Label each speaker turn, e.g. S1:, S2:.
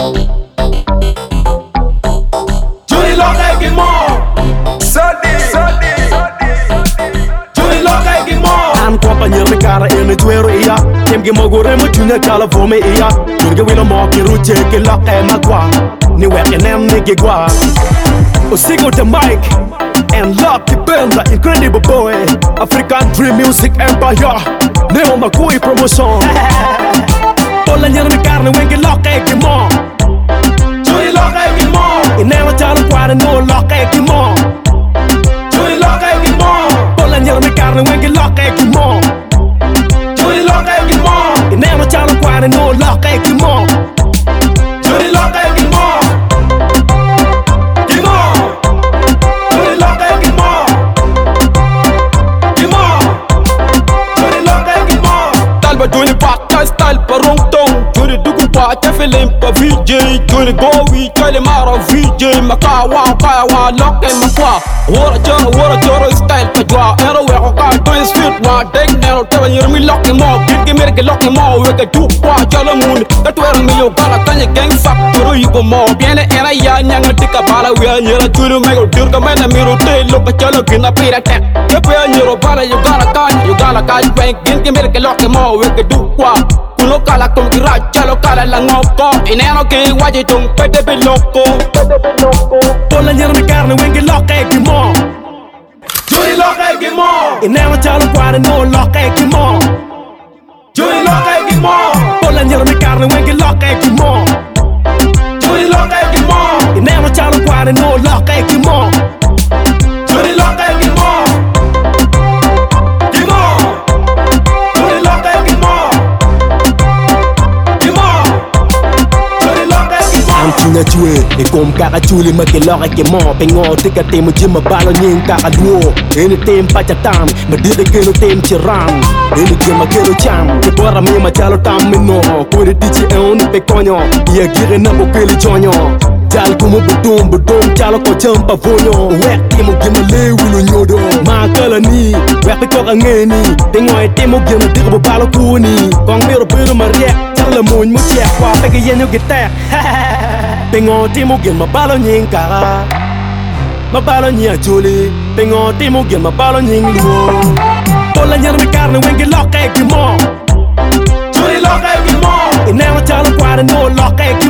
S1: Johnny Lock ay gi mo Johnny Lock ay gi mo
S2: An compagnia me cara ene tuero ia Tem gi mogore mo tunya kala vome ia Turge wilo mo ki ruche ki lock ay magwa Ni wek enem ni gi gwa Osigo the mic and Lock the band, the incredible boy African Dream Music Empire Neo Makui Promotion Tola nyere mi carne wengi Lock ay gi mo
S1: Johnny Lock ay gi mo
S2: Inema talo kware no Lock ay gi mo
S1: Johnny Lock ay gi mo
S2: Tola nyere mi carne wengi Lock ay gi mo
S1: Johnny Lock ay gi mo
S2: Inema talo kware no Lock ay gi mo
S1: Johnny Lock ay gi mo Gi mo Johnny Lock ay gi mo Gi mo Johnny Lock ay gi mo
S3: Talba Johnny Baka style pa rong tong Johnny dugu pa chafelem pa VJ Johnny Gowi chale mara VJ Makawa kaya wa lock and makwa Wara choro style pa jwa Ero weko ka doing sweet wa Deg nero tewa nyirmi lock and mo Kid gi mirke lock and mo Weka duk wa jala moon Katuero mi yo gala kanya gang sak Toro yuko mo Biene era ya nyanga tika bala Wea nyira churu mego dirka mena miru te Loka chalo gina pira tek Kepo ya nyiro bala you gala kany Bank gin gi mirke lock and mo Weka duk wa Kuno kala kum gira chalo kala la ngoko Ineno ki waji tung pete bi loko
S2: Tola nyere mi carne wengi Lock ay gi mo
S1: Johnny Lock ay gi mo
S2: Inema talo kware no Lock ay gi mo
S1: Johnny Lock ay gi mo
S2: Tola nyere mi carne wengi Lock ay gi mo
S1: Johnny Lock ay gi mo
S2: Inema talo kware no Lock ay gi mo
S1: Johnny Lock ay gi mo Gi mo Johnny Lock ay gi mo Gi mo Johnny Lock ay gi mo
S2: Am tunya chue e kom kaka chuli ma ke Lock ay gi mo Pengo tika temo jima balo nying kaka duo Ene tem pachatam ma dide keno tem chiram Ene jima keno cham Ke bora mi ma chalo tam mino Kore tichi e oni pe konyo Ia gire na bo keli chonyo Jal kumu budum chalo ko champa vonyo Wek temo gima le wilo nyodo Ma kala ni Wek pe koka ngeni Pengo e temo gima dike bo balo kuni Kong miro biru ma riek Charla moon mo chek Kwa peke yenyo gitek Pengo temo gima balo nying kara Ma balo nyi a chuli Pengo temo gima balo nying luo Tola nyere mi carne wengi Lock ay gi mo
S1: Johnny Lock ay gi mo
S2: Inema talo kware no Lock ay gi